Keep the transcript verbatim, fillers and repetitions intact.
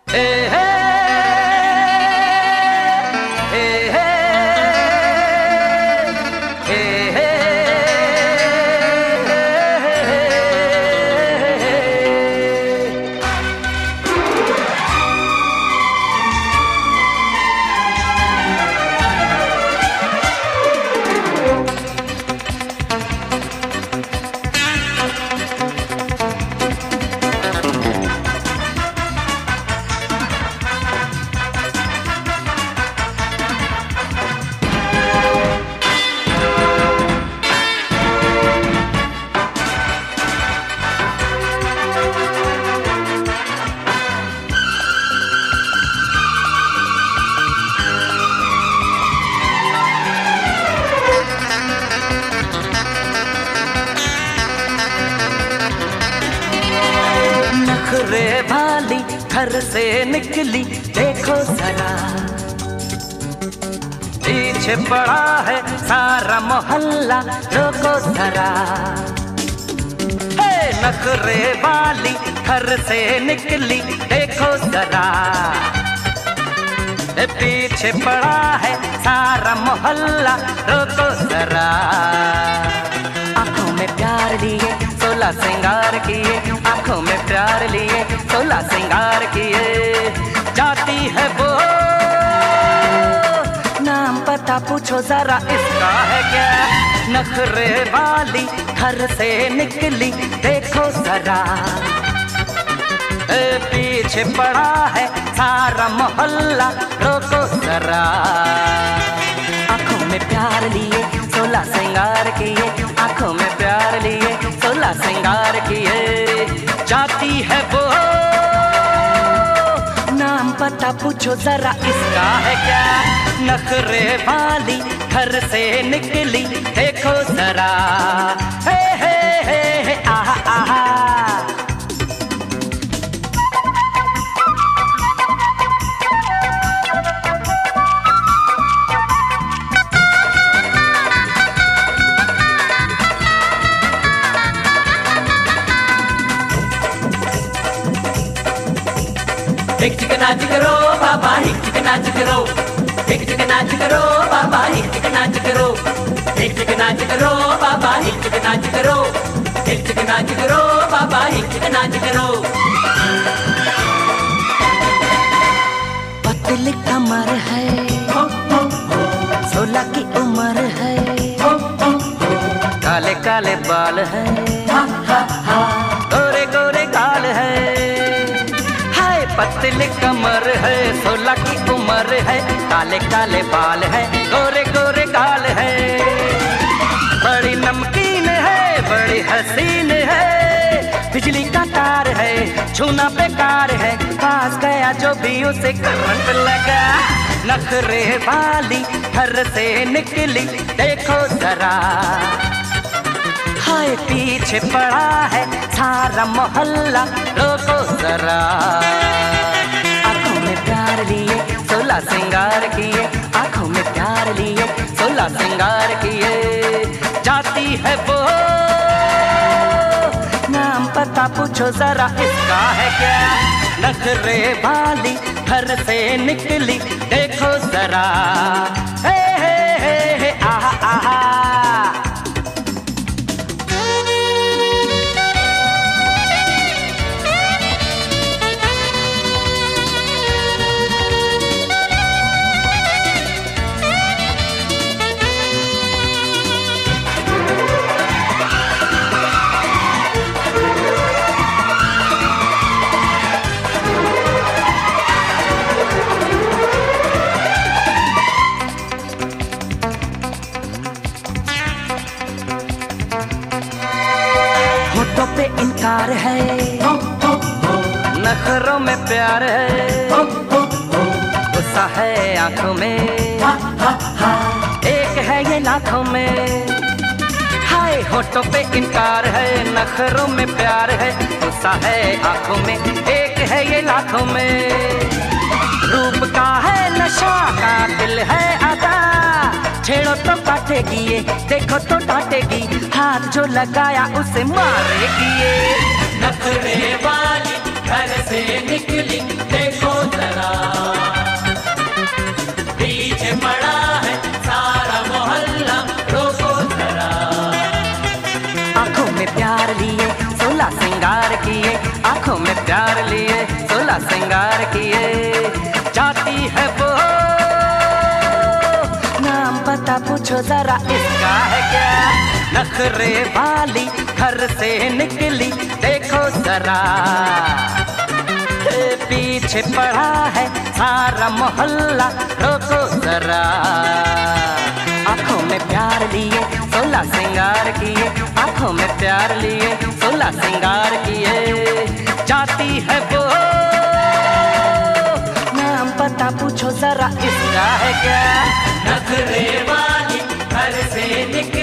ए हे ए हे ए हे नखरे वाली घर से निकली देखो जरा, पीछे पड़ा है सारा मोहल्ला रोको जरा। हे नखरे वाली घर से निकली देखो जरा, पीछे पड़ा है सारा मोहल्ला रोको जरा। आंखों में प्यार लिए सोलह श्रृंगार किए, आंखों में प्यार लिए सोलह श्रृंगार किए। जाती है वो नाम पता पूछो जरा इसका है क्या। नखरे वाली घर से निकली देखो जरा, पीछे पड़ा है सारा मोहल्ला रोको जरा। आंखों में प्यार लिए सोलह श्रृंगार किए, आंखों में प्यार लिए सोलह श्रृंगार किए। जाती है वो नाम पता पूछो जरा इसका है क्या। नखरे वाली घर से निकली देखो जरा, हे हे हे हे आहा आहा। हिक चिक नाच करो बाबा, हिक चिक नाच करो, हिक चिक नाच करो बाबा, हिक चिक नाच करो, हिक चिक नाच करो बाबा, हिक चिक नाच करो, हिक चिक नाच करो बाबा, हिक चिक नाच करो। पतली कमर है, सोलह की उम्र है, काले काले बाल है, गोरे गोरे गाल है। पतली कमर है, सोलह की उम्र है, काले काले बाल है, गोरे गोरे गाल है। बड़ी नमकीन है, बड़ी हसीन है, बिजली का तार है, छूना बेकार है, पास गया जो भी उसे करंट लगा। नखरे वाली घर से निकली देखो जरा, हाय पीछे पड़ा है सारा मोहल्ला रोको जरा। आंखों में प्यार लिए सोलह श्रृंगार किए, आंखों में प्यार लिए सोलह श्रृंगार किए। जाती है वो नाम पता पूछो जरा इसका है क्या। नखरे वाली घर से निकली देखो जरा, हे हे हे हे आहा आहा। होठों पे इनकार है, नखरों में प्यार है, गुस्सा है आंखों में, एक है ये लाखों में। हाय होठों पे इनकार है, नखरों में प्यार है, गुस्सा है आंखों में, एक है ये लाखों में। रूप का है नशा, का दिल है अदा, छेड़ो तो काटेगी ये, देखो तो डांटेगी, हाथ जो लगाया उसे मारेगी ये। नखरे वाली घर से निकली देखो सोलह श्रृंगार किए जाती है वो। नाम पता पूछो जरा इसका है क्या, नखरे वाली घर से निकली देखो जरा, पीछे पड़ा है सारा मोहल्ला रोको जरा। आंखों में प्यार लिए सोलह श्रृंगार किए, आंखों में प्यार लिए सोलह श्रृंगार किए जाती है वो। नाम पता पूछो जरा इसका है क्या, नखरे वाली घर से निकली